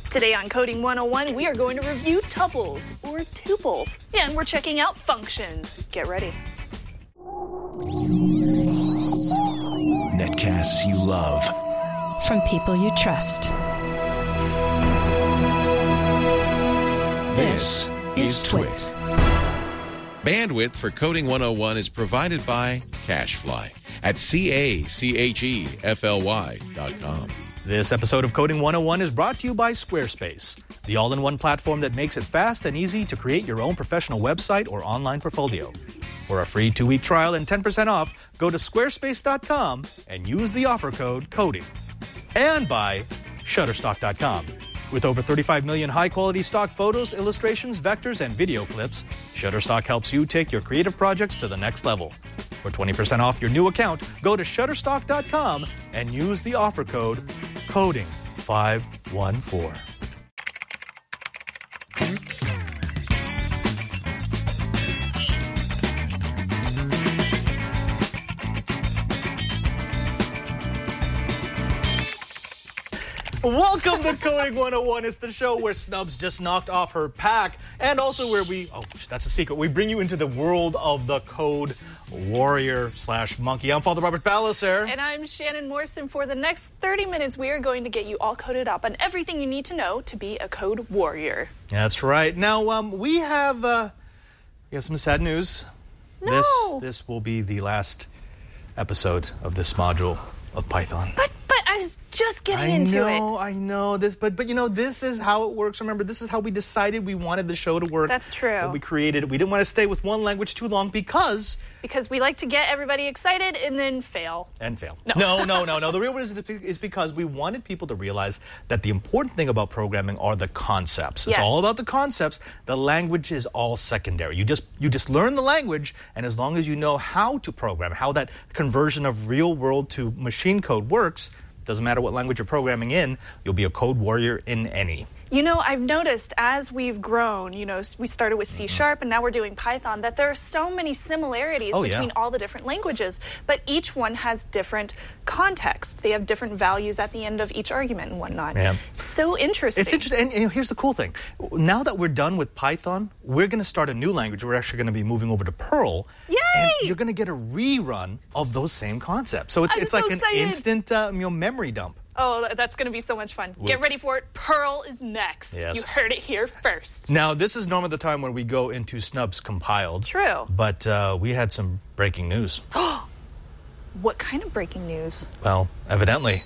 Today on Coding 101, we are going to review tuples, or tuples, and we're checking out functions. Get ready. Netcasts you love. From people you trust. This is Twit. Bandwidth for Coding 101 is provided by CacheFly at CacheFly.com. This episode of Coding 101 is brought to you by Squarespace, the all-in-one platform that makes it fast and easy to create your own professional website or online portfolio. For a free 2-week trial and 10% off, go to squarespace.com and use the offer code CODING. And by Shutterstock.com. With over 35 million high-quality stock photos, illustrations, vectors, and video clips, Shutterstock helps you take your creative projects to the next level. For 20% off your new account, go to Shutterstock.com and use the offer code CODING514. Welcome to Coding 101. It's the show where Snubs just knocked off her pack, and also where that's a secret, we bring you into the world of the code warrior / monkey. I'm Father Robert Palliser. And I'm Shannon Morrison. For the next 30 minutes, we are going to get you all coded up on everything you need to know to be a code warrior. That's right. Now, we have some sad news. No. This will be the last episode of this module of Python. But I was just getting into it. I know this, but this is how it works. Remember, this is how we decided we wanted the show to work. That's true. When we created it. We didn't want to stay with one language too long because we like to get everybody excited and then fail. No. No. The real reason is because we wanted people to realize that the important thing about programming are the concepts. It's all about the concepts. The language is all secondary. You just learn the language, and as long as you know how to program, how that conversion of real world to machine code works, doesn't matter what language you're programming in, you'll be a code warrior in any. I've noticed as we've grown, we started with C# and now we're doing Python, that there are so many similarities between all the different languages, but each one has different context. They have different values at the end of each argument and whatnot. Yeah. It's so interesting. It's interesting. And here's the cool thing. Now that we're done with Python, we're going to start a new language. We're actually going to be moving over to Perl. Yay! And you're going to get a rerun of those same concepts. So it's like an instant memory dump. Oh, that's going to be so much fun. Get ready for it. Perl is next. Yes. You heard it here first. Now, this is normally the time when we go into Snubs Compiled. True. But we had some breaking news. What kind of breaking news? Well, evidently.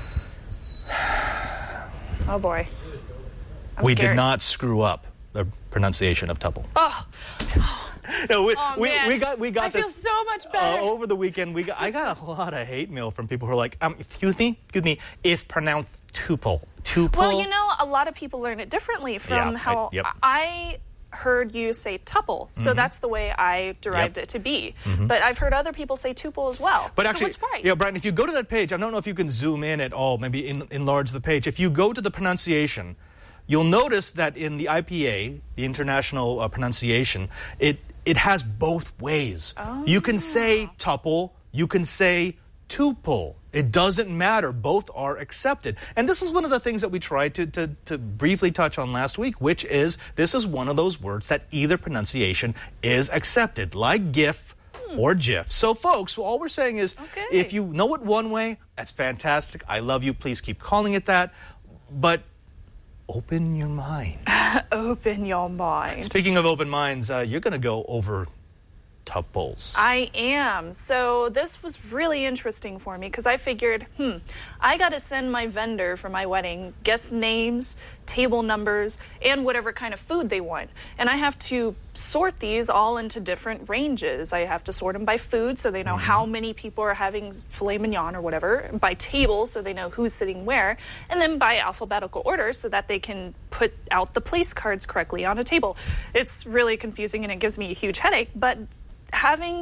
Oh, boy. We did not screw up the pronunciation of tuple. Oh. No, we got I this. I feel so much better. Over the weekend, I got a lot of hate mail from people who are like, excuse me, it's pronounced tuple. Well, a lot of people learn it differently from how I heard you say tuple, so that's the way I derived it to be. But I've heard other people say tuple as well. But actually, what's right? Yeah, Brian, if you go to that page, I don't know if you can zoom in at all, maybe enlarge the page. If you go to the pronunciation, you'll notice that in the IPA, the International Pronunciation, it has both ways. Oh. You can say tuple, you can say tuple. It doesn't matter. Both are accepted. And this is one of the things that we tried to briefly touch on last week, which is this is one of those words that either pronunciation is accepted, like GIF or GIF. So, folks, all we're saying is if you know it one way, that's fantastic. I love you. Please keep calling it that. But open your mind. Open your mind. Speaking of open minds, you're going to go over tuples. I am. So this was really interesting for me because I figured, I got to send my vendor for my wedding guest names, table numbers, and whatever kind of food they want. And I have to sort these all into different ranges. I have to sort them by food so they know how many people are having filet mignon or whatever, by table so they know who's sitting where, and then by alphabetical order so that they can put out the place cards correctly on a table. It's really confusing and it gives me a huge headache, but having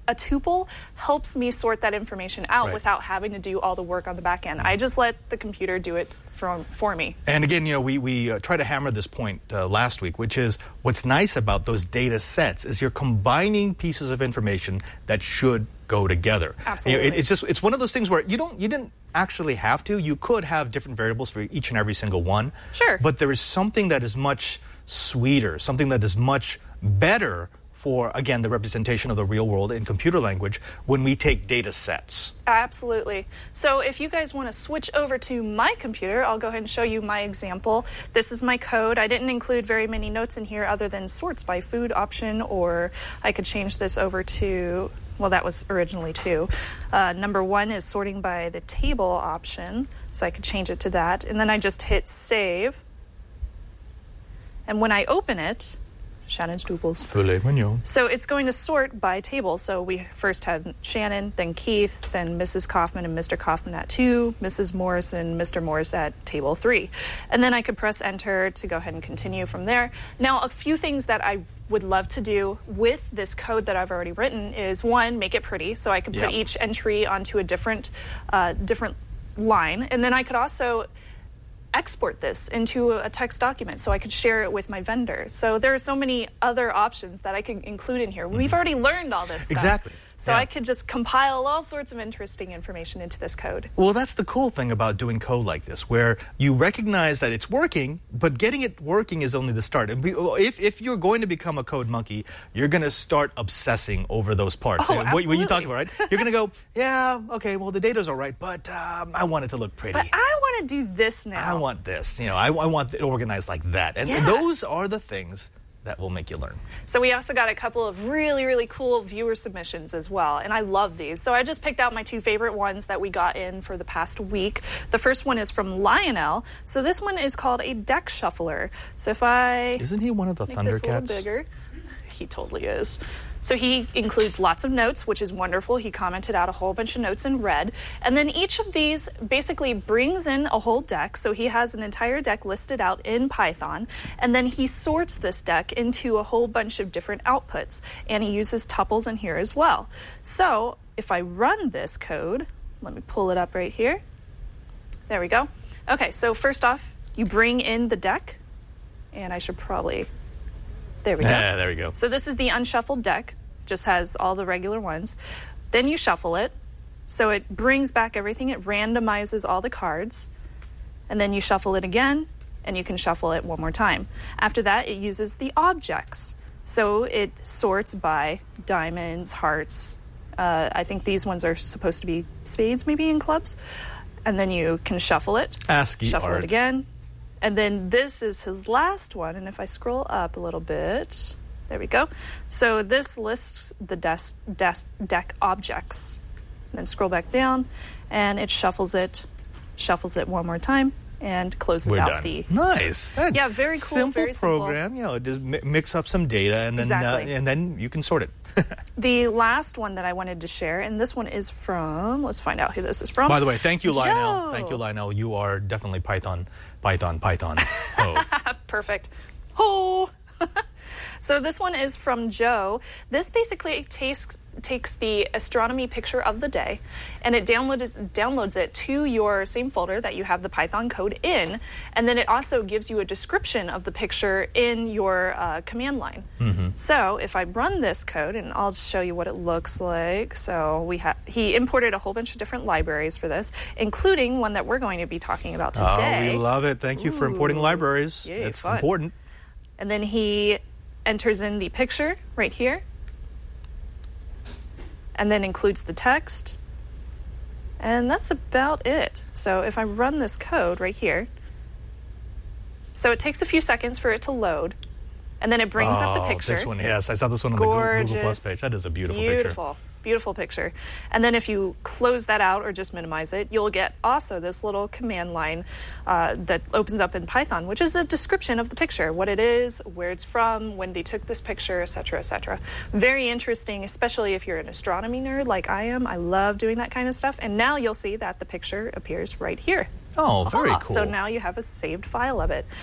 a tuple helps me sort that information out without having to do all the work on the back end. I just let the computer do it for me. And again, we tried to hammer this point last week, which is what's nice about those data sets is you're combining pieces of information that should go together. Absolutely. It's one of those things where you didn't actually have to. You could have different variables for each and every single one. Sure. But there is something that is much sweeter, something that is much better for, again, the representation of the real world in computer language when we take data sets. Absolutely. So if you guys want to switch over to my computer, I'll go ahead and show you my example. This is my code. I didn't include very many notes in here other than sorts by food option, or I could change this over to, well, that was originally 2. Number 1 is sorting by the table option, so I could change it to that. And then I just hit save. And when I open it, Shannon's tuples. Filet mignon. So it's going to sort by table. So we first had Shannon, then Keith, then Mrs. Kaufman and Mr. Kaufman at 2, Mrs. Morris and Mr. Morris at table 3. And then I could press enter to go ahead and continue from there. Now, a few things that I would love to do with this code that I've already written is, 1, make it pretty. So I could put each entry onto a different line. And then I could also export this into a text document so I could share it with my vendor. So there are so many other options that I could include in here. We've already learned all this stuff. Exactly. So I could just compile all sorts of interesting information into this code. Well, that's the cool thing about doing code like this, where you recognize that it's working, but getting it working is only the start. If you're going to become a code monkey, you're going to start obsessing over those parts. Oh, absolutely. What you talking about, right? You're going to go, yeah, okay, well, the data's all right, but I want it to look pretty. But I want to do this now. I want this. I want it organized like that. And those are the things that will make you learn. So we also got a couple of really, really cool viewer submissions as well, and I love these. So I just picked out my 2 favorite ones that we got in for the past week. The first one is from Lionel. So this one is called a deck shuffler. So if I Isn't he one of the make Thundercats? this a little bigger, he totally is. So he includes lots of notes, which is wonderful. He commented out a whole bunch of notes in red. And then each of these basically brings in a whole deck. So he has an entire deck listed out in Python. And then he sorts this deck into a whole bunch of different outputs. And he uses tuples in here as well. So if I run this code, let me pull it up right here. There we go. Okay, so first off, you bring in the deck. And I should probably... There we go. Yeah, there we go. So this is the unshuffled deck. Just has all the regular ones. Then you shuffle it. So it brings back everything. It randomizes all the cards. And then you shuffle it again, and you can shuffle it one more time. After that, it uses the objects. So it sorts by diamonds, hearts. I think these ones are supposed to be spades, maybe, in clubs. And then you can shuffle it. ASCII shuffle art. it again. And then this is his last one. And if I scroll up a little bit, there we go. So this lists the deck objects. And then scroll back down, and it shuffles it one more time, and closes We're out done. the... Nice. Yeah, very cool, Simple very simple. program. Just mix up some data, and then Exactly. and then you can sort it. The last one that I wanted to share, and this one is from... Let's find out who this is from. By the way, thank you, Lionel. Joe. Thank you, Lionel. You are definitely Python. Oh. Perfect. Oh! So this one is from Joe. This basically takes the astronomy picture of the day, and it downloads it to your same folder that you have the Python code in, and then it also gives you a description of the picture in your command line. Mm-hmm. So if I run this code, and I'll show you what it looks like. So he imported a whole bunch of different libraries for this, including one that we're going to be talking about today. Oh, we love it. Thank you for importing libraries. Yay, it's fun. important. And then he enters in the picture right here, and then includes the text, and that's about it. So if I run this code right here, so it takes a few seconds for it to load, and then it brings up the picture. This one, yes. I saw this one on Gorgeous. the Google Plus page. That is a beautiful picture. Beautiful picture. And then if you close that out or just minimize it, you'll get also this little command line that opens up in Python, which is a description of the picture, what it is, where it's from, when they took this picture, etc., etc. Very interesting, especially if you're an astronomy nerd like I am. I love doing that kind of stuff. And now you'll see that the picture appears right here. Oh, very cool. So now you have a saved file of it.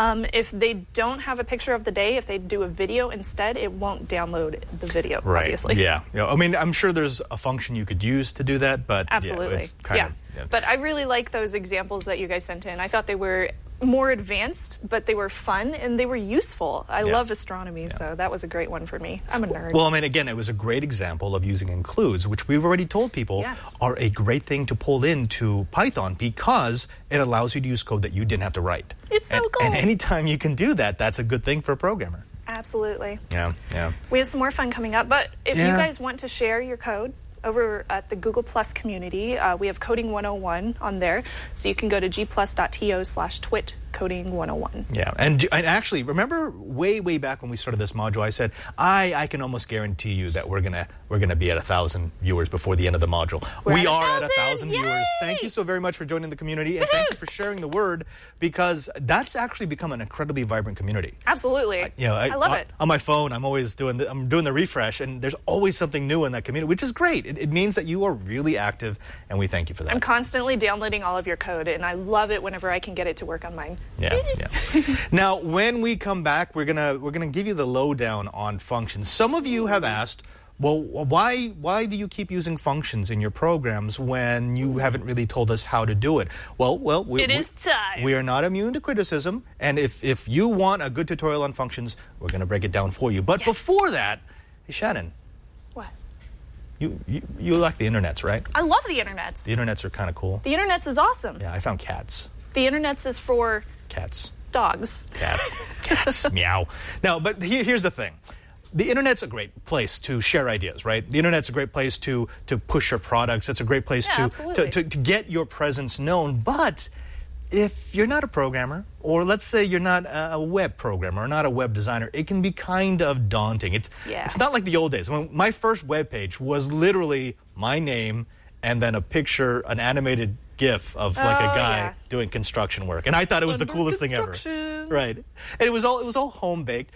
If they don't have a picture of the day, if they do a video instead, it won't download the video, obviously. Yeah. I mean, I'm sure there's a function you could use to do that, but absolutely. It's kind of, But I really like those examples that you guys sent in. I thought they were more advanced, but they were fun and they were useful. I love astronomy, so that was a great one for me. I'm a nerd. Well, I mean, again, it was a great example of using includes, which we've already told people are a great thing to pull into Python because it allows you to use code that you didn't have to write. It's so cool. And anytime you can do that, that's a good thing for a programmer. Absolutely. Yeah. We have some more fun coming up, but if you guys want to share your code over at the Google Plus community, we have Coding 101 on there, so you can go to gplus.to/twit Coding 101. Yeah, and actually, remember way back when we started this module, I said I can almost guarantee you that we're gonna be at 1,000 viewers before the end of the module. We are at 1,000 viewers. Thank you so very much for joining the community, and thank you for sharing the word, because that's actually become an incredibly vibrant community. Absolutely, I love it. On my phone, I'm always doing the refresh, and there's always something new in that community, which is great. It means that you are really active, and we thank you for that. I'm constantly downloading all of your code, and I love it whenever I can get it to work on mine. Yeah. Now, when we come back, we're gonna give you the lowdown on functions. Some of you have asked, well, why do you keep using functions in your programs when you haven't really told us how to do it? Well, it is time. We are not immune to criticism, and if you want a good tutorial on functions, we're gonna break it down for you. But before that, hey, Shannon. What? You like the internets, right? I love the internets. The internets are kind of cool. The internets is awesome. Yeah, I found cats. The internets is for cats. Dogs. Cats. Meow. No, but here's the thing. The internet's a great place to share ideas, right? The internet's a great place to push your products. It's a great place to get your presence known. But if you're not a programmer, or let's say you're not a web programmer or not a web designer, it can be kind of daunting. It's not like the old days. When my first web page was literally my name and then a picture, an animated GIF of like a guy doing construction work, and I thought it was the coolest thing ever. Right, and it was all home baked.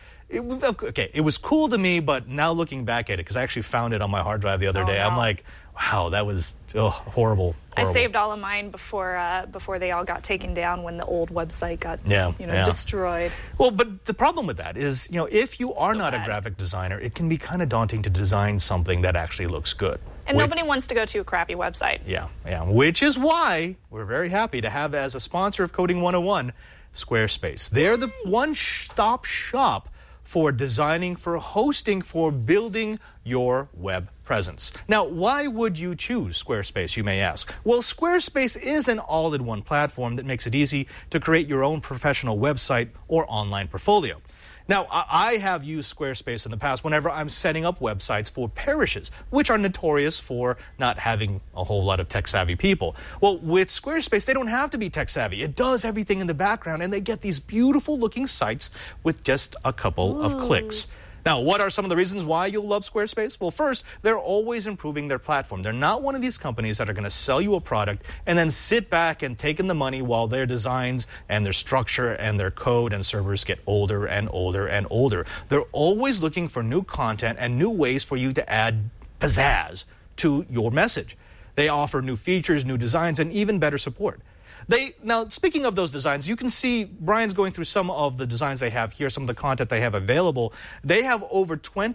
It was cool to me, but now looking back at it, because I actually found it on my hard drive the other day, I'm like, wow, that was horrible. I saved all of mine before they all got taken down when the old website got destroyed. Well, but the problem with that is, if you are not a graphic designer, it can be kind of daunting to design something that actually looks good. And nobody wants to go to a crappy website. Yeah. Which is why we're very happy to have as a sponsor of Coding 101, Squarespace. They're the one-stop shop for designing, for hosting, for building your web presence. Now, why would you choose Squarespace, you may ask? Well, Squarespace is an all-in-one platform that makes it easy to create your own professional website or online portfolio. Now, I have used Squarespace in the past whenever I'm setting up websites for parishes, which are notorious for not having a whole lot of tech-savvy people. Well, with Squarespace, they don't have to be tech-savvy. It does everything in the background, and they get these beautiful-looking sites with just a couple of clicks. Now, what are some of the reasons why you'll love Squarespace? Well, first, they're always improving their platform. They're not one of these companies that are going to sell you a product and then sit back and take in the money while their designs and their structure and their code and servers get older and older and older. They're always looking for new content and new ways for you to add pizzazz to your message. They offer new features, new designs, and even better support. Now, speaking of those designs, you can see Brian's going through some of the designs they have here, some of the content they have available. They have over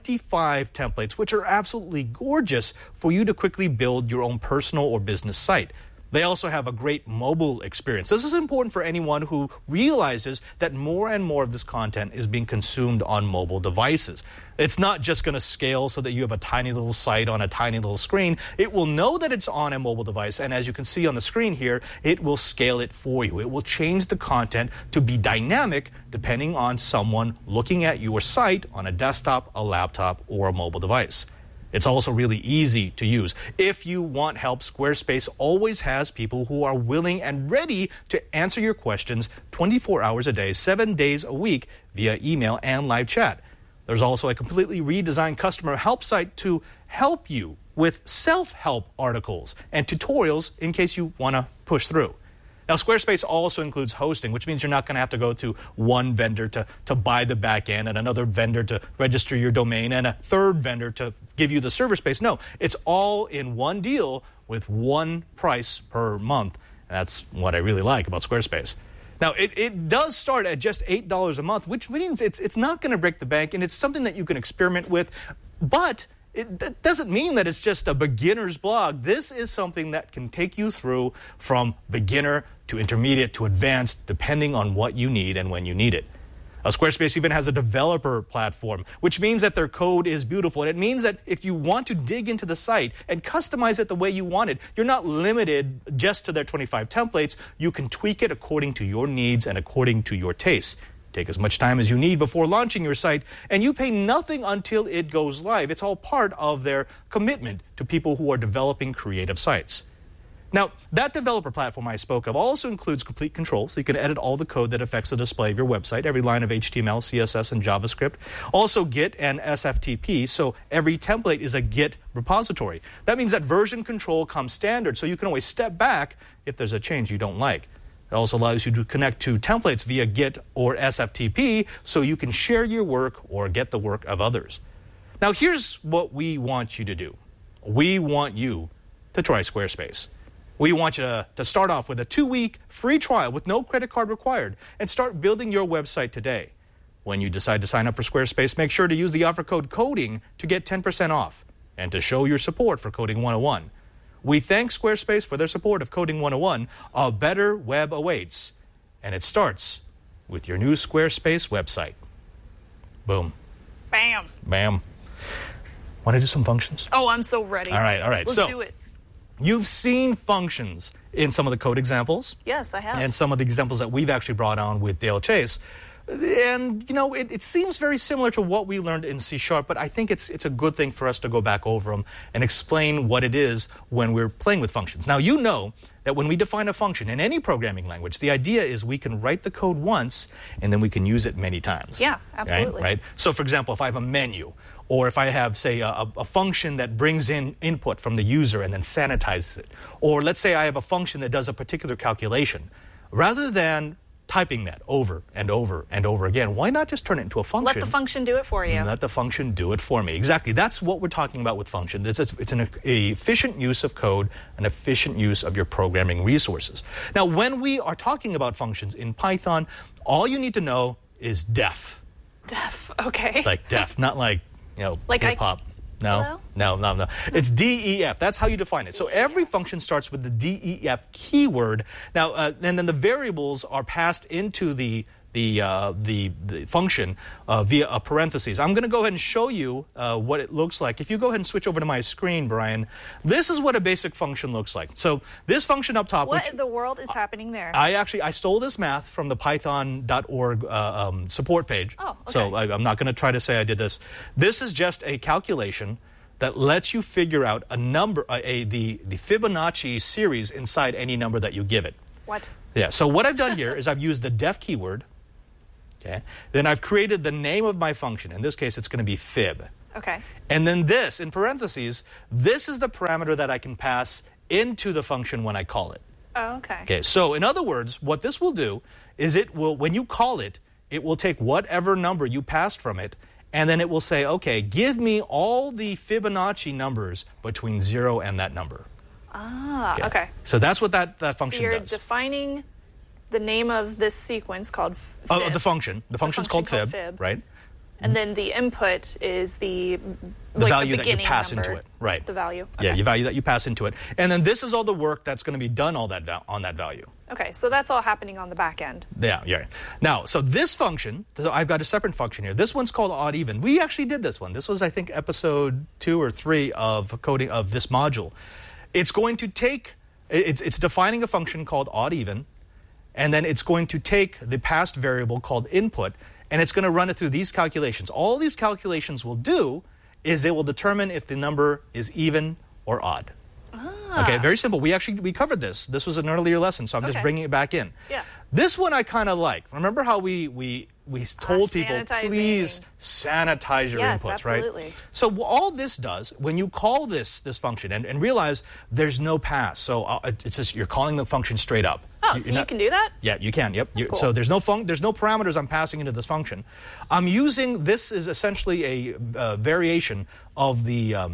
25 templates, which are absolutely gorgeous for you to quickly build your own personal or business site. They also have a great mobile experience. This is important for anyone who realizes that more and more of this content is being consumed on mobile devices. It's not just going to scale so that you have a tiny little site on a tiny little screen. It will know that it's on a mobile device, and as you can see on the screen here, it will scale it for you. It will change the content to be dynamic depending on someone looking at your site on a desktop, a laptop, or a mobile device. It's also really easy to use. If you want help, Squarespace always has people who are willing and ready to answer your questions 24 hours a day, 7 days a week via email and live chat. There's also a completely redesigned customer help site to help you with self-help articles and tutorials in case you want to push through. Now, Squarespace also includes hosting, which means you're not going to have to go to one vendor to buy the back end and another vendor to register your domain and a third vendor to give you the server space. No, it's all in one deal with one price per month. That's what I really like about Squarespace. Now, it does start at just $8 a month, which means it's not going to break the bank, and it's something that you can experiment with. But that doesn't mean that it's just a beginner's blog. This is something that can take you through from beginner to intermediate to advanced, depending on what you need and when you need it. Squarespace even has a developer platform, which means that their code is beautiful. And it means that if you want to dig into the site and customize it the way you want it, you're not limited just to their 25 templates. You can tweak it according to your needs and according to your tastes. Take as much time as you need before launching your site, and you pay nothing until it goes live. It's all part of their commitment to people who are developing creative sites. Now, that developer platform I spoke of also includes complete control, so you can edit all the code that affects the display of your website, every line of HTML, CSS, and JavaScript. Also Git and SFTP, so every template is a Git repository. That means that version control comes standard, so you can always step back if there's a change you don't like. It also allows you to connect to templates via Git or SFTP, so you can share your work or get the work of others. Now, here's what we want you to do. We want you to try Squarespace. We want you to start off with a 2-week free trial with no credit card required and start building your website today. When you decide to sign up for Squarespace, make sure to use the offer code CODING to get 10% off and to show your support for Coding 101. We thank Squarespace for their support of Coding 101. A better web awaits, and it starts with your new Squarespace website. Boom. Bam. Bam. Want to do some functions? Oh, I'm so ready. All right. Let's do it. You've seen functions in some of the code examples. Yes, I have. And some of the examples that we've actually brought on with Dale Chase. And, it seems very similar to what we learned in C#, but I think it's a good thing for us to go back over them and explain what it is when we're playing with functions. Now, you know that when we define a function in any programming language, the idea is we can write the code once and then we can use it many times. Yeah, absolutely. Right? So, for example, if I have a menu, or if I have, say, a function that brings in input from the user and then sanitizes it, or let's say I have a function that does a particular calculation, rather than typing that over and over and over again, why not just turn it into a function? Let the function do it for you. Let the function do it for me. Exactly. That's what we're talking about with function. It's an efficient use of code, an efficient use of your programming resources. Now, when we are talking about functions in Python, all you need to know is def. Def, okay. Like def, not like, like hip-hop. No. It's DEF. That's how you define it. So every function starts with the DEF keyword. Now, and then the variables are passed into the function via a parentheses. I'm going to go ahead and show you what it looks like. If you go ahead and switch over to my screen, Brian, this is what a basic function looks like. So this function up top. What in the world is happening there? I stole this math from the python.org support page. Oh, okay. So I'm not going to try to say I did this. This is just a calculation that lets you figure out a number, the Fibonacci series inside any number that you give it. What? Yeah. So what I've done here is I've used the def keyword. Okay. Then I've created the name of my function. In this case, it's going to be fib. Okay. And then this, in parentheses, this is the parameter that I can pass into the function when I call it. Oh, okay. Okay. So in other words, what this will do is it will, when you call it, it will take whatever number you passed from it, and then it will say, okay, give me all the Fibonacci numbers between 0 and that number. Ah, okay. So that's what that function does. So you're does. defining the name of this sequence called fib. The function. The function's called fib, right? And then the input is the value that you pass number, into it, right? The value. Okay. Yeah, the value that you pass into it. And then this is all the work that's going to be done on that value. Okay, so that's all happening on the back end. Yeah. Now, so this function, so I've got a separate function here. This one's called odd even. We actually did this one. This was, I think, episode 2 or 3 of coding of this module. It's going to take, it's defining a function called odd even, and then it's going to take the past variable called input, and it's going to run it through these calculations. All these calculations will do is they will determine if the number is even or odd. Ah. Okay, very simple. We covered this. This was an earlier lesson, so I'm just bringing it back in. Yeah. This one I kind of like. Remember how we told people, please sanitize your inputs, absolutely. right? So all this does, when you call this function and realize there's no pass, so it's just you're calling the function straight up. Oh, so you can do that? Yeah, you can. Yep. That's cool. So there's no parameters I'm passing into this function. I'm using this is essentially a variation of the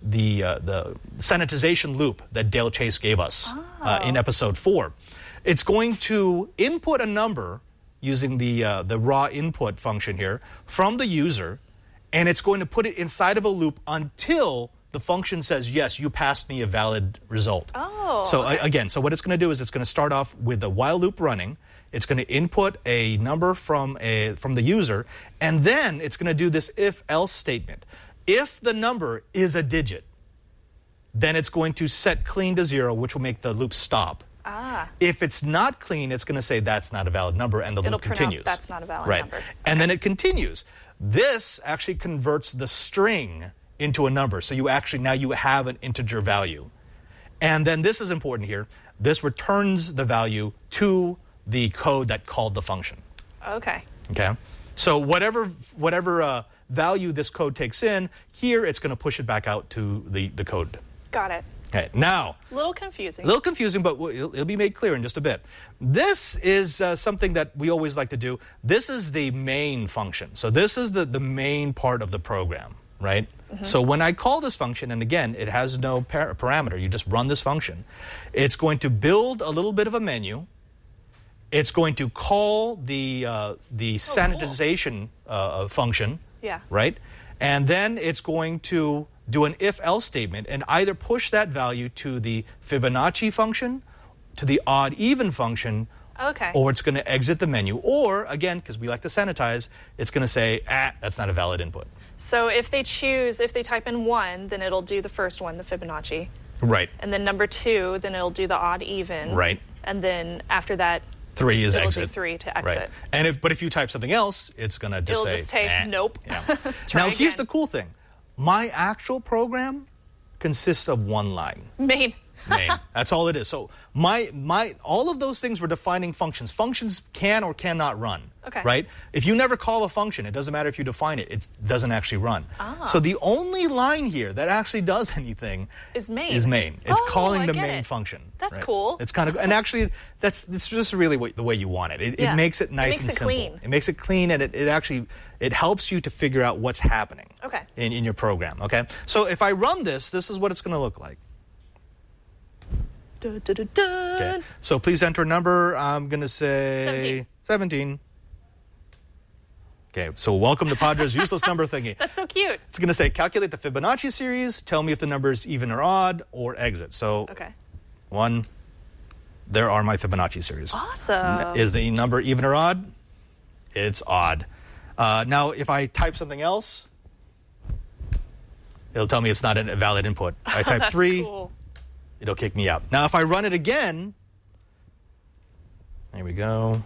sanitization loop that Dale Chase gave us in episode 4. It's going to input a number using the raw input function here from the user, and it's going to put it inside of a loop until the function says, yes, you passed me a valid result. So again, so what it's going to do is it's going to start off with the while loop running. It's going to input a number from the user, and then it's going to do this if-else statement. If the number is a digit, then it's going to set clean to 0, which will make the loop stop. If it's not clean, it's going to say that's not a valid number, and the loop continues. That's not a valid number. And then it continues. This actually converts the string into a number. So now you have an integer value. And then this is important here. This returns the value to the code that called the function. Okay. So whatever value this code takes in, here it's going to push it back out to the code. Got it. Okay, now. A little confusing, but it'll be made clear in just a bit. This is something that we always like to do. This is the main function. So this is the main part of the program, right? So when I call this function, and again, it has no parameter, you just run this function, it's going to build a little bit of a menu. It's going to call the sanitization function, right? And then it's going to do an if-else statement and either push that value to the Fibonacci function, to the odd-even function, or it's going to exit the menu. Or, again, because we like to sanitize, it's going to say, that's not a valid input. So if they type in 1, then it'll do the first one, the Fibonacci. Right. And then number 2, then it'll do the odd-even. Right. And then after that, 3 is it'll exit. do 3 to exit. Right. And if you type something else, it's going to just it'll say nope. Yeah. Now, here's the cool thing. My actual program consists of one line. Main. That's all it is. So all of those things were defining functions. Functions can or cannot run. Right? If you never call a function, it doesn't matter if you define it. It doesn't actually run. So the only line here that actually does anything is main. It's calling the main function. That's cool. It's kind of, and actually, it's just really the way you want it. It makes it nice and simple. Clean. It makes it clean, and it helps you to figure out what's happening in your program. So if I run this is what it's going to look like. Okay. So please enter a number. I'm going to say 17. Okay, so welcome to Padra's useless number thingy. That's so cute. It's going to say calculate the Fibonacci series, tell me if the number is even or odd, or exit. So 1, there are my Fibonacci series. Awesome. Is the number even or odd? It's odd. Now, if I type something else, it'll tell me it's not a valid input. I type 3. Cool. It'll kick me out. Now, if I run it again, there we go.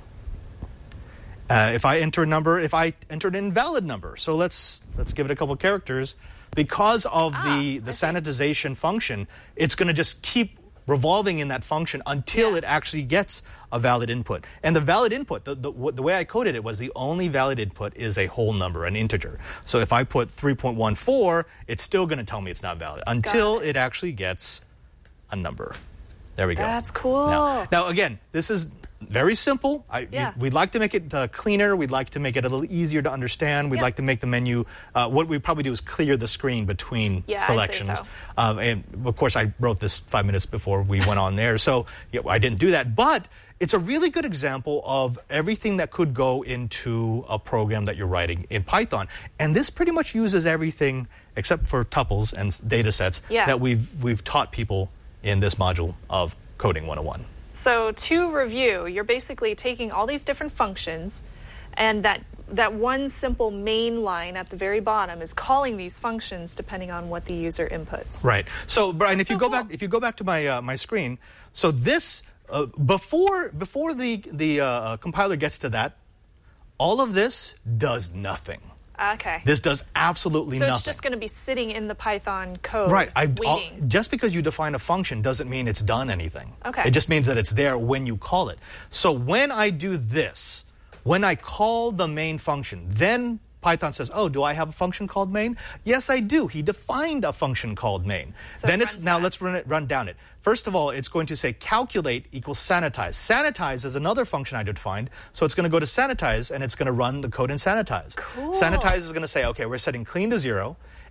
If I enter a number, if I enter an invalid number, so let's give it a couple characters. Because of the sanitization function, it's going to just keep revolving in that function until it actually gets a valid input. And the valid input, the way I coded it was the only valid input is a whole number, an integer. So if I put 3.14, it's still going to tell me it's not valid until it actually gets a number. There we go. That's cool. Now again, this is very simple. We'd like to make it cleaner. We'd like to make it a little easier to understand. We'd like to make the menu, what we'd probably do is clear the screen between selections. I'd say so. And of course, I wrote this 5 minutes before we went on there. So I didn't do that. But it's a really good example of everything that could go into a program that you're writing in Python. And this pretty much uses everything except for tuples and data sets that we've taught people in this module of Coding 101. So to review, you're basically taking all these different functions, and that one simple main line at the very bottom is calling these functions depending on what the user inputs. Right. So Brian, if you go back to my my screen, so this before the compiler gets to that, all of this does nothing. Okay. This does absolutely nothing. So it's just going to be sitting in the Python code, right? waiting. Just because you define a function doesn't mean it's done anything. Okay. It just means that it's there when you call it. So when I do this, when I call the main function, then Python says, oh, do I have a function called main? Yes, I do. He defined a function called main. So then let's run down it. First of all, it's going to say calculate equals sanitize. Sanitize is another function I defined. So it's going to go to sanitize, and it's going to run the code in sanitize. Cool. Sanitize is going to say, okay, we're setting clean to 0.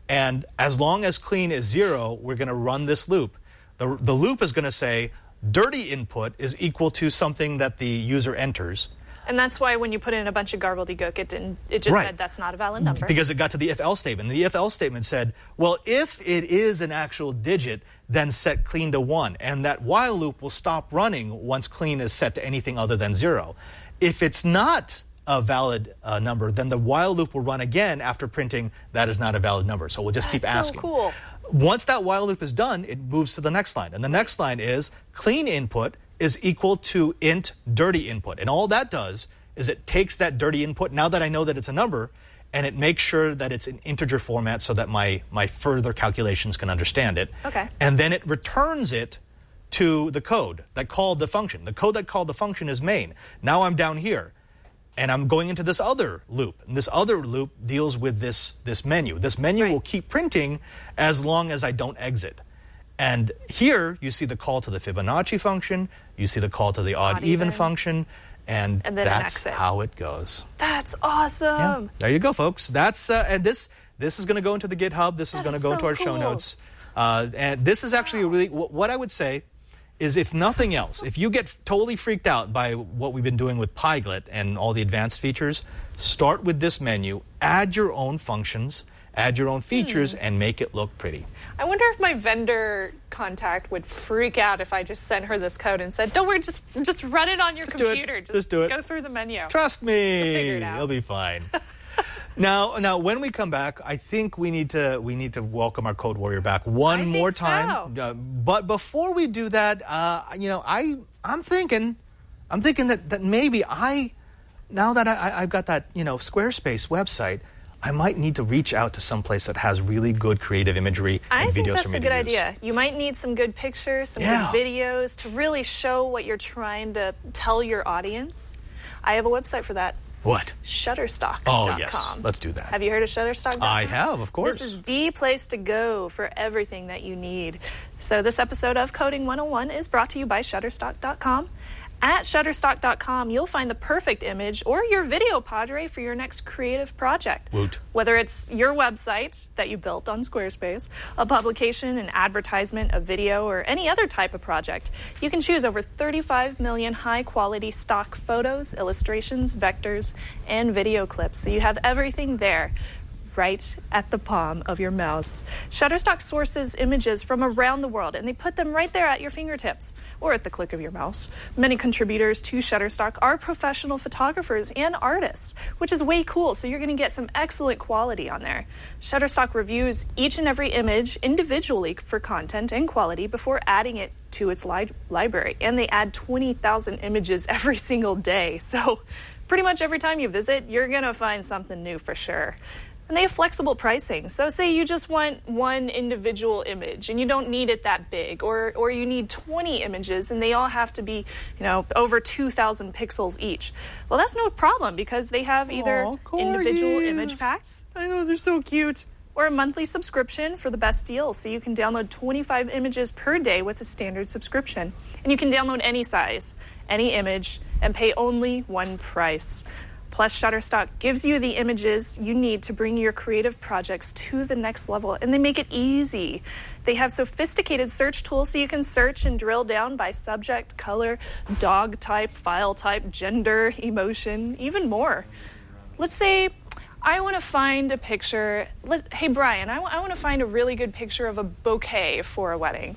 And as long as clean is 0, we're going to run this loop. The loop is going to say dirty input is equal to something that the user enters. And that's why when you put in a bunch of gobbledygook, it just said that's not a valid number. Because it got to the if-else statement. And the if-else statement said, well, if it is an actual digit, then set clean to 1. And that while loop will stop running once clean is set to anything other than 0. If it's not a valid number, then the while loop will run again after printing that is not a valid number. So we'll just keep asking. So cool. Once that while loop is done, it moves to the next line. And the next line is clean input is equal to int dirty input. And all that does is it takes that dirty input, now that I know that it's a number, and it makes sure that it's in integer format so that my further calculations can understand it. Okay. And then it returns it to the code that called the function. The code that called the function is main. Now I'm down here, and I'm going into this other loop. And this other loop deals with this menu. This menu will keep printing as long as I don't exit. And here you see the call to the Fibonacci function, you see the call to the odd-even function, and that's how it goes. That's awesome. Yeah. There you go, folks. That's and this is going to go into the GitHub. This is going to go into our show notes. And this is actually really what I would say is, if nothing else, if you get totally freaked out by what we've been doing with Pyglet and all the advanced features, start with this menu, add your own functions, add your own features, and make it look pretty. I wonder if my vendor contact would freak out if I just sent her this code and said, don't worry, just run it on your computer. Just do it. Go through the menu. Trust me. We'll figure it out. It'll be fine. Now, when we come back, I think we need to welcome our Code Warrior back one more time. So. But before we do that, I'm thinking that maybe now that I've got that Squarespace website, I might need to reach out to some place that has really good creative imagery and videos for me to use. I think that's a good idea. You might need some good pictures, some good videos to really show what you're trying to tell your audience. I have a website for that. What? Shutterstock.com. Oh, yes. Let's do that. Have you heard of Shutterstock.com? I have, of course. This is the place to go for everything that you need. So this episode of Coding 101 is brought to you by Shutterstock.com. At Shutterstock.com, you'll find the perfect image or your video padre for your next creative project. Woot. Whether it's your website that you built on Squarespace, a publication, an advertisement, a video, or any other type of project, you can choose over 35 million high-quality stock photos, illustrations, vectors, and video clips. So you have everything there, right at the palm of your mouse. Shutterstock sources images from around the world, and they put them right there at your fingertips or at the click of your mouse. Many contributors to Shutterstock are professional photographers and artists, which is way cool, so you're going to get some excellent quality on there. Shutterstock reviews each and every image individually for content and quality before adding it to its library, and they add 20,000 images every single day. So pretty much every time you visit, you're going to find something new for sure. And they have flexible pricing. So say you just want one individual image and you don't need it that big, or you need 20 images and they all have to be, over 2,000 pixels each. Well, that's no problem because they have either individual image packs. I know, they're so cute. Or a monthly subscription for the best deal. So you can download 25 images per day with a standard subscription. And you can download any size, any image, and pay only one price. Plus, Shutterstock gives you the images you need to bring your creative projects to the next level, and they make it easy. They have sophisticated search tools so you can search and drill down by subject, color, dog type, file type, gender, emotion, even more. Let's say I want to find a picture. Hey, Brian, I want to find a really good picture of a bouquet for a wedding.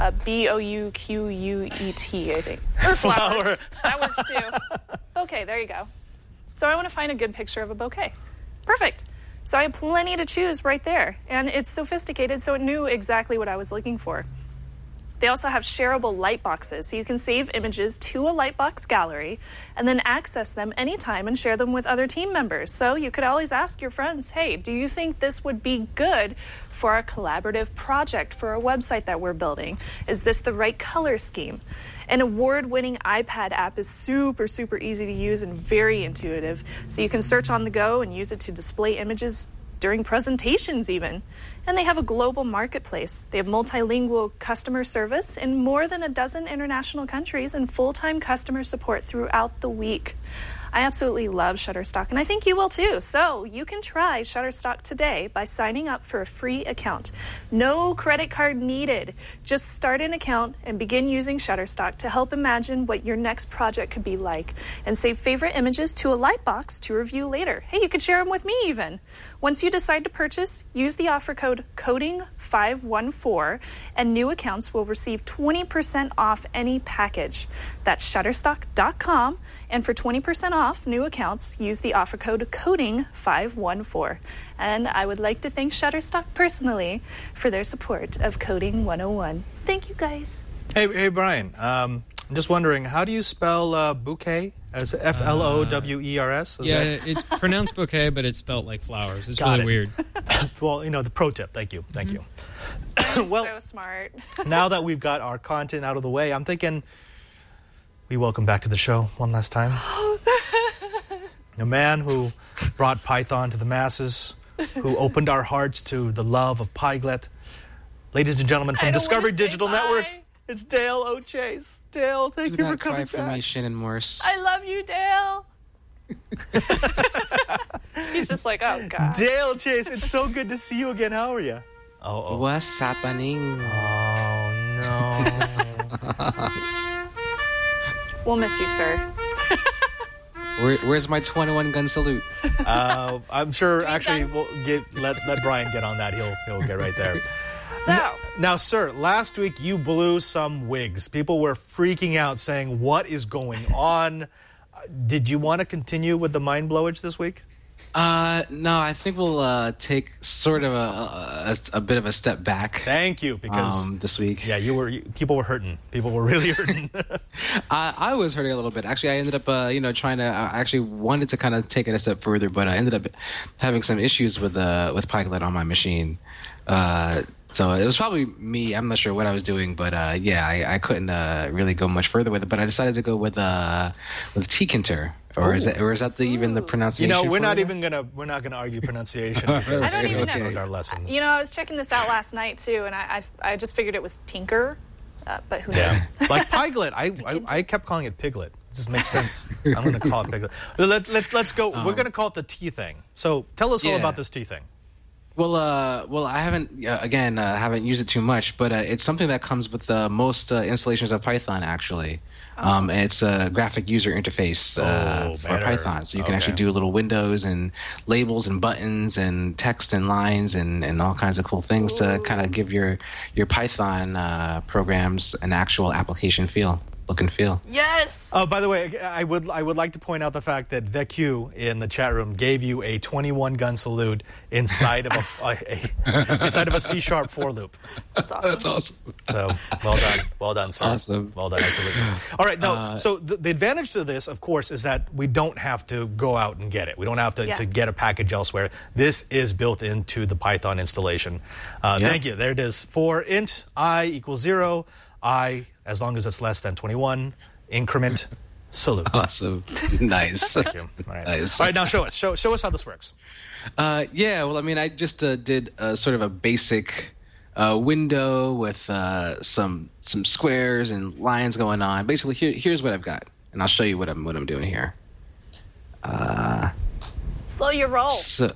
Bouquet, I think. Or flowers. That works too. Okay, there you go. So I want to find a good picture of a bouquet. Perfect. So I have plenty to choose right there. And it's sophisticated, so it knew exactly what I was looking for. They also have shareable lightboxes, so you can save images to a lightbox gallery and then access them anytime and share them with other team members. So you could always ask your friends, hey, do you think this would be good for our collaborative project for a website that we're building? Is this the right color scheme? An award-winning iPad app is super, super easy to use and very intuitive. So you can search on the go and use it to display images during presentations even. And they have a global marketplace. They have multilingual customer service in more than a dozen international countries and full-time customer support throughout the week. I absolutely love Shutterstock, and I think you will too. So you can try Shutterstock today by signing up for a free account. No credit card needed. Just start an account and begin using Shutterstock to help imagine what your next project could be like, and save favorite images to a Lightbox to review later. Hey, you could share them with me even. Once you decide to purchase, use the offer code CODING514, and new accounts will receive 20% off any package. That's Shutterstock.com, and for 20% off new accounts, use the offer code CODING514. And I would like to thank Shutterstock personally for their support of Coding 101. Thank you, guys. Hey, Brian. I'm just wondering, how do you spell bouquet? As Flowers? It's pronounced bouquet, but it's spelled like flowers. It's Got really it. weird. Well, the pro tip. Thank you. Well, So smart. now that we've got our content out of the way, I'm thinking we welcome back to the show one last time a man who brought Python to the masses, who opened our hearts to the love of Pyglet. Ladies and gentlemen, from Discovery Digital Networks, it's Dale O'Chase. Dale, thank you for coming for back. me, Shannon Morse. I love you, Dale. He's just like, oh, God. Dale Chase, it's so good to see you again. How are you? Oh. What's happening? Oh, no. We'll miss you, sir. Where's my 21 gun salute? I'm sure, actually, guns. we'll let Brian get on that. He'll get right there. So, Now, sir, last week you blew some wigs. People were freaking out saying, what is going on? Did you want to continue with the mind blowage this week? No, I think we'll take sort of a bit of a step back. Thank you, because this week. Yeah, people were hurting. People were really hurting. I was hurting a little bit. Actually, I ended up, trying to. I actually wanted to kind of take it a step further, but I ended up having some issues with Pyglet on my machine. So it was probably me. I'm not sure what I was doing, but I couldn't really go much further with it. But I decided to go with Tkinter. Or is that even the pronunciation? we're not gonna argue pronunciation. I don't even know. Our lessons. I was checking this out last night, too, and I just figured it was Tinker, but who knows? Like Pyglet, I kept calling it Piglet. It just makes sense. I'm going to call it Piglet. Let's go. We're going to call it the T thing. So tell us all about this T thing. Well, I haven't used it too much, but it's something that comes with most installations of Python, actually. And it's a graphic user interface for Python, so you can actually do little windows and labels and buttons and text and lines and all kinds of cool things to kind of give your Python programs an actual application look and feel. Yes. Oh, by the way, I would like to point out the fact that VEQ in the chat room gave you a 21 gun salute inside of a C# for loop. That's awesome. That's awesome. So well done, sir. Awesome. Well done, absolutely. All right, now, so the advantage to this, of course, is that we don't have to go out and get it. We don't have to get a package elsewhere. This is built into the Python installation. Thank you. There it is. For int I equals 0, I, as long as it's less than 21, increment salute. Awesome. Nice. Thank you. All right. Nice. All right, now show us how this works. I just did sort of a basic window with some squares and lines going on. Basically, here's what I've got, and I'll show you what I'm doing here. Slow your roll. So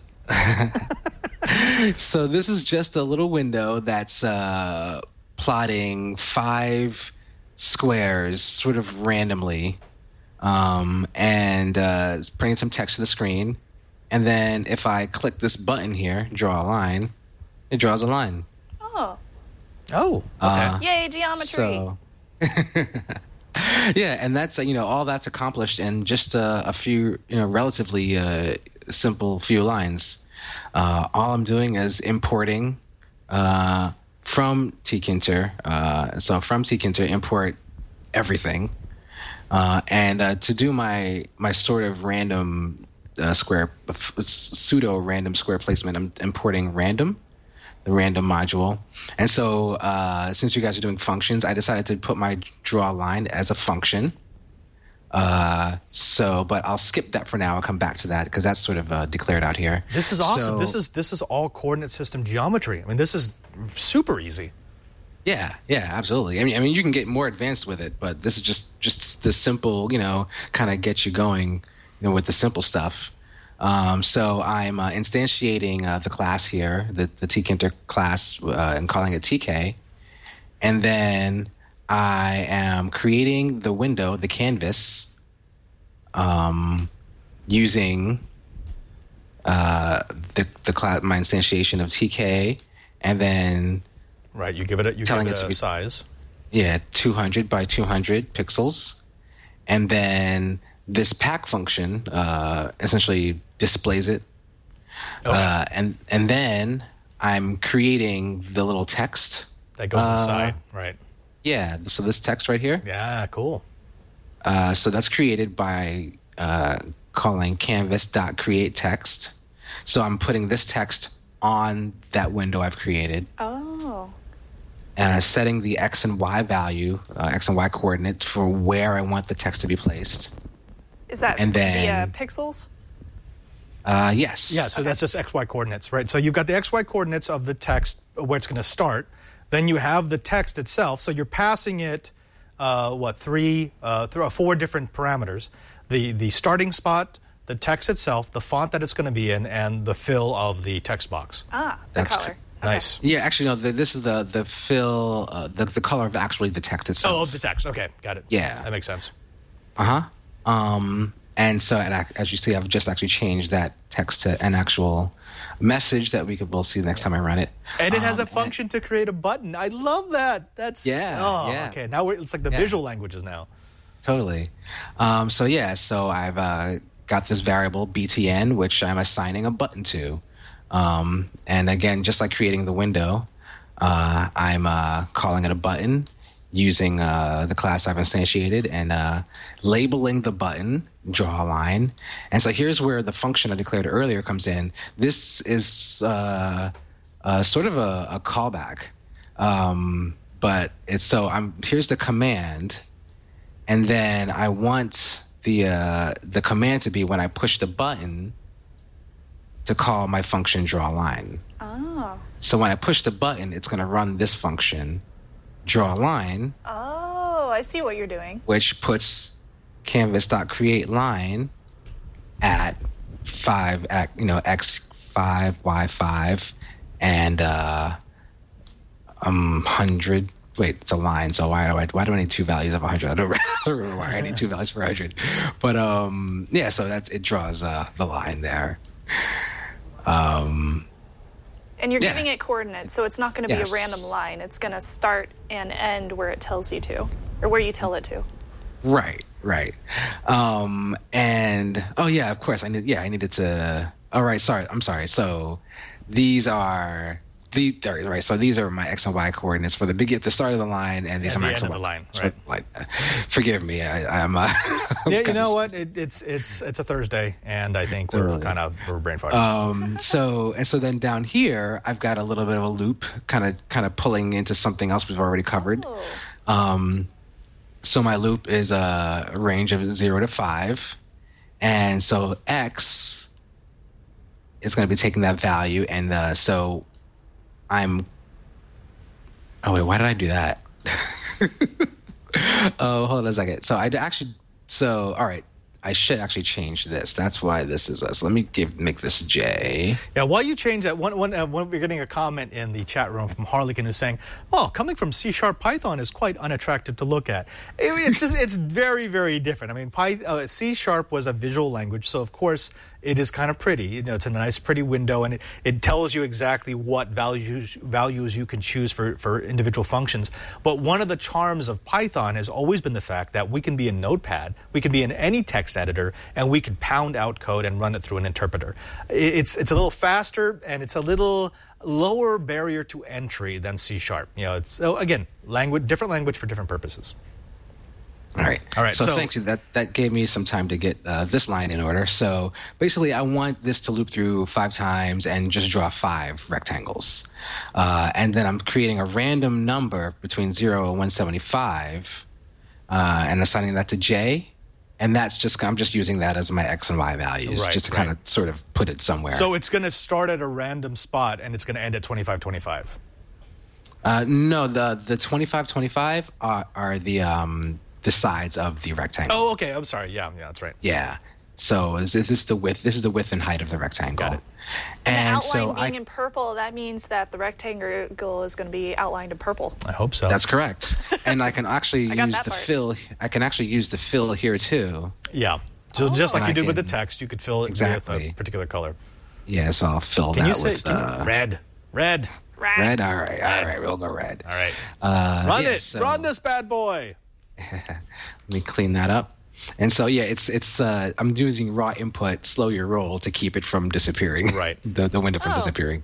this is just a little window that's plotting 5 squares sort of randomly, and bringing some text to the screen. And then if I click this button here, draw a line, it draws a line. Oh, okay. Yay, geometry. So, yeah, and that's all that's accomplished in just a few relatively simple few lines. All I'm doing is importing from Tkinter. So from Tkinter, import everything, and to do my sort of random pseudo random square placement, I'm importing random. The random module. And so since you guys are doing functions, I decided to put my draw line as a function. But I'll skip that for now. I'll come back to that because that's sort of declared out here. This is awesome. So, This is all coordinate system geometry. I mean, this is super easy. Yeah, absolutely. I mean, you can get more advanced with it, but this is just the simple, kind of get you going, with the simple stuff. So I'm instantiating the class here, the tkinter class, and calling it TK. And then I am creating the window, the canvas, using the class, my instantiation of TK, and then you give it a size. Yeah, 200 by 200 pixels, and then this pack function essentially displays it. Okay. And then I'm creating the little text that goes inside, right? Yeah. So this text right here. Yeah, cool. So that's created by calling canvas.createText. So I'm putting this text on that window I've created. Oh. Setting the X and Y value, X and Y coordinate for where I want the text to be placed. Is that via pixels? Yes. Yeah, so that's just XY coordinates, right? So you've got the XY coordinates of the text where it's going to start. Then you have the text itself. So you're passing it, 4 different parameters. The starting spot, the text itself, the font that it's going to be in, and the fill of the text box. The color. Nice. Yeah, actually, no. This is the fill, the color of actually the text itself. Oh, of the text. Okay, got it. Yeah, that makes sense. And so, as you see, I've just actually changed that text to an actual message that we'll see next time I run it. And it has a function to create a button. I love that. That's okay. Now it's like the visual languages now. Totally. So I've got this variable btn, which I'm assigning a button to. And again, just like creating the window, I'm calling it a button using the class I've instantiated and labeling the button, draw a line. And so here's where the function I declared earlier comes in. This is sort of a callback. But here's the command, and then I want the command to be when I push the button to call my function draw line. Oh. So when I push the button, it's going to run this function, draw line. Oh, I see what you're doing. Which puts canvas.createLine at 5, x5, y5, and 100. Wait, it's a line, so why do I need two values of 100? I don't remember why I need two values for 100. But so it draws the line there. And you're giving it coordinates, so it's not going to be a random line. It's going to start and end where it tells you to, or where you tell it to. Right. And of course I needed to. All right, I'm sorry. So these are So these are my X and Y coordinates for the start of the line, and these are my X and Y. The line, right? Forgive me, I'm. Yeah, you know what? It's a Thursday, and I think we're brain farting. So then down here, I've got a little bit of a loop, kind of pulling into something else we've already covered. Oh. So my loop is a range of 0 to 5, and so X is going to be taking that value, and so I'm. Oh wait, why did I do that? Oh, hold on a second. So all right, I should actually change this. That's why this is us. Let me make this J. Yeah, while you change that, when we're getting a comment in the chat room from Harlequin who's saying, "Oh, coming from C# Python is quite unattractive to look at." It's very, very different. I mean, C# was a visual language, so of course it is kind of pretty. It's a nice, pretty window, and it tells you exactly what values you can choose for individual functions. But one of the charms of Python has always been the fact that we can be in Notepad, we can be in any text editor, and we can pound out code and run it through an interpreter. It's a little faster, and it's a little lower barrier to entry than C#. So again, different language for different purposes. All right. So thank you. That gave me some time to get this line in order. So basically, I want this to loop through 5 times and just draw 5 rectangles. And then I'm creating a random number between 0 and 175 and assigning that to J. And I'm just using that as my X and Y values, just to kind of sort of put it somewhere. So it's going to start at a random spot and it's going to end at 2525. No, the 2525 are the sides of the rectangle. Oh, okay. I'm sorry. Yeah, that's right. Yeah. So this is the width. This is the width and height of the rectangle. Got it. And the outline being in purple, that means that the rectangle is going to be outlined in purple. I hope so. That's correct. And I can actually use the part. fill. I can actually use the fill here too. Yeah. So just like And you I did with the can- text, you could fill it with Exactly. a particular color. Yeah, so I'll fill Can that you say with red? Red. red. All right, we'll go red. All right. Run Run it. So, Run this bad boy. Let me clean that up. And so it's I'm using raw input, slow your roll to keep it from disappearing. Right. the window from disappearing.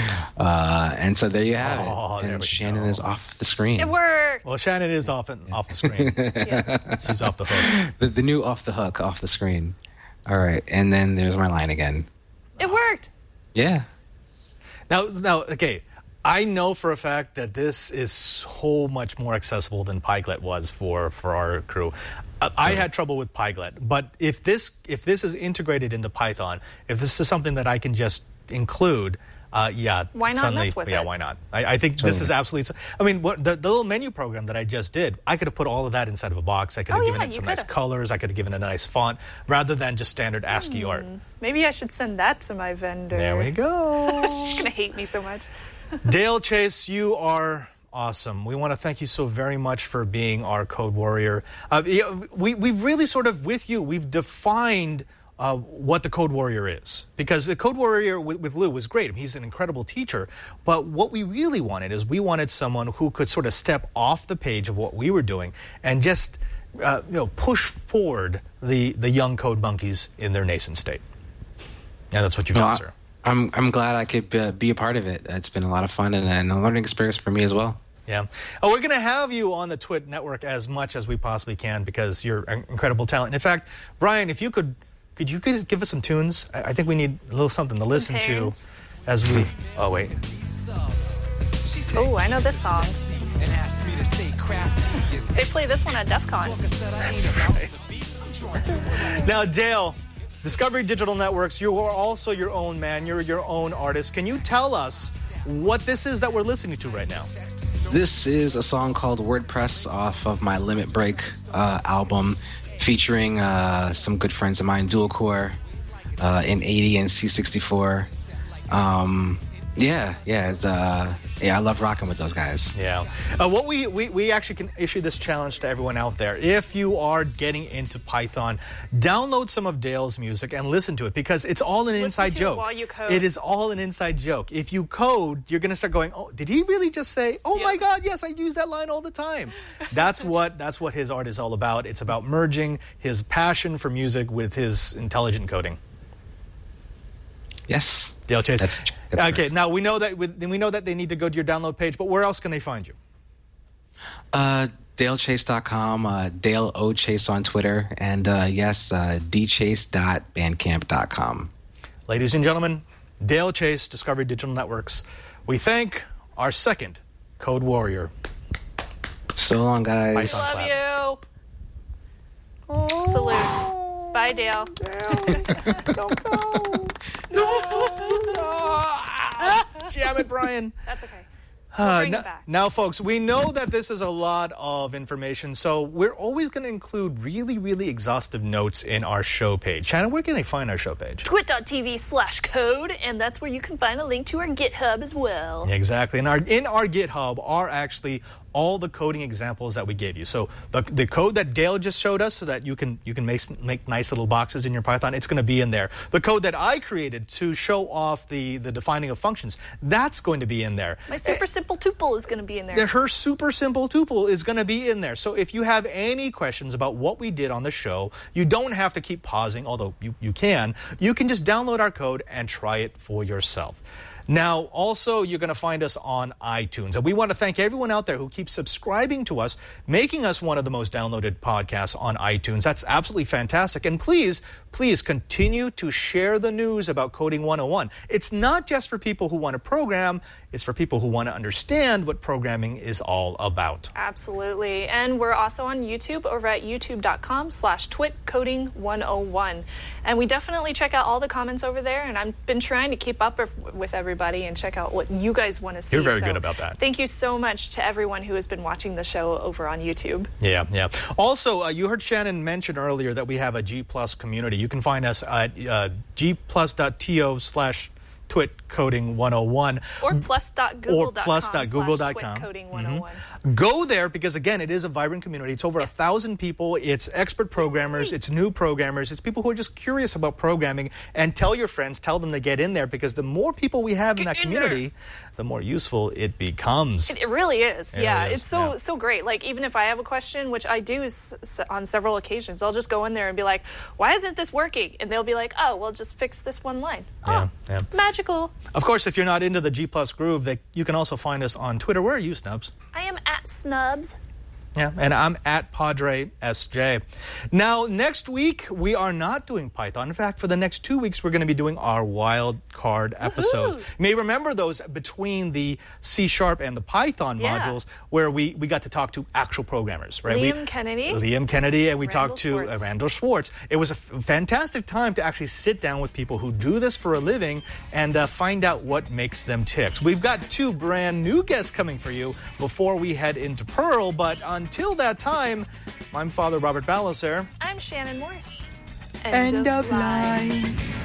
And so there you have Oh, it. there And we Shannon go. is off the screen. It worked. Well, Shannon is off the screen. Yes. She's off the hook. The new off the hook, off the screen. All right, and then there's my line again. It worked. Yeah. Now, okay. I know for a fact that this is so much more accessible than Pyglet was for our crew. I had trouble with Pyglet, but if this is integrated into Python, if this is something that I can just include, Why not suddenly, mess with yeah, it? why not? I think this is absolutely. I mean, the little menu program that I just did, I could have put all of that inside of a box. I could have given it some nice colors. I could have given it a nice font rather than just standard ASCII art. Maybe I should send that to my vendor. There we go. She's going to hate me so much. Dale Chase, you are awesome. We want to thank you so very much for being our code warrior. We've really sort of, with you, we've defined what the code warrior is. Because the code warrior with Lou was great. He's an incredible teacher. But what we really wanted is we wanted someone who could sort of step off the page of what we were doing and just push forward the young code monkeys in their nascent state. And that's what you've done, sir. I'm glad I could be a part of it. It's been a lot of fun and a learning experience for me as well. Yeah. Oh, we're going to have you on the Twit network as much as we possibly can because you're an incredible talent. In fact, Brian, if you could you give us some tunes? I think we need a little something to listen to as we... Oh, wait. Oh, I know this song. They play this one at DEF CON. That's right. Now, Dale, Discovery Digital Networks, you are also your own man. You're your own artist. Can you tell us what this is that we're listening to right now? This is a song called WordPress off of my Limit Break album, featuring some good friends of mine, Dual Core, in 80 and C64. I love rocking with those guys. Yeah. What we actually can issue this challenge to everyone out there. If you are getting into Python, download some of Dale's music and listen to it because it's all an inside joke. While you code. It is all an inside joke. If you code, you're going to start going, "Oh, did he really just say, oh my God, yes, I use that line all the time." That's what his art is all about. It's about merging his passion for music with his intelligent coding. Yes. Dale Chase. That's okay, correct. now we know that they need to go to your download page, but where else can they find you? DaleChase.com, Dale O Chase on Twitter, and dchase.bandcamp.com. Ladies and gentlemen, Dale Chase, Discovery Digital Networks. We thank our second code warrior. So long, guys. Python Love you. Salute. Bye, Dale. Don't go. Damn it, Brian. That's okay. We'll bring it back. Now, folks, we know that this is a lot of information, so we're always going to include really, really exhaustive notes in our show page. Shannon, where can they find our show page? Twit.tv/code, and that's where you can find a link to our GitHub as well. Exactly. And in our GitHub are actually all the coding examples that we gave you. So the code that Dale just showed us so that you can make nice little boxes in your Python, it's going to be in there. The code that I created to show off the defining of functions, that's going to be in there. My super simple tuple is going to be in there. Her super simple tuple is going to be in there. So if you have any questions about what we did on the show, you don't have to keep pausing, although you can. You can just download our code and try it for yourself. Now, also, you're going to find us on iTunes. And we want to thank everyone out there who keeps subscribing to us, making us one of the most downloaded podcasts on iTunes. That's absolutely fantastic. And please continue to share the news about Coding 101. It's not just for people who want to program. It's for people who want to understand what programming is all about. Absolutely. And we're also on YouTube over at youtube.com/twitcoding101. And we definitely check out all the comments over there. And I've been trying to keep up with everybody. everybody and check out what you guys want to see. You're very good about that. Thank you so much to everyone who has been watching the show over on YouTube. Yeah, yeah. Also, you heard Shannon mention earlier that we have a G Plus community. You can find us at gplus.to/twitcoding101 or plus.google.com. /twitcoding101. Go there because, again, it is a vibrant community. It's over 1,000 people. It's expert programmers. It's new programmers. It's people who are just curious about programming. And tell your friends, tell them to get in there because the more people we have in that community, the more useful it becomes. It really is. Yeah, really is. It's so great. Like, even if I have a question, which I do on several occasions, I'll just go in there and be like, why isn't this working? And they'll be like, oh, well, just fix this one line. Yeah, yeah. Magical. Of course, if you're not into the G Plus groove, you can also find us on Twitter. Where are you, Snubs? I am at Snubs. Yeah, and I'm at Padre SJ. Now, next week, we are not doing Python. In fact, for the next 2 weeks, we're going to be doing our wild card episodes. You may remember those between the C# and the Python modules where we got to talk to actual programmers, right? Liam Kennedy, and we talked to Randall Schwartz. It was a fantastic time to actually sit down with people who do this for a living and find out what makes them tick. We've got 2 brand new guests coming for you before we head into Perl, but until that time, I'm Father Robert Ballecer. I'm Shannon Morse. End of line.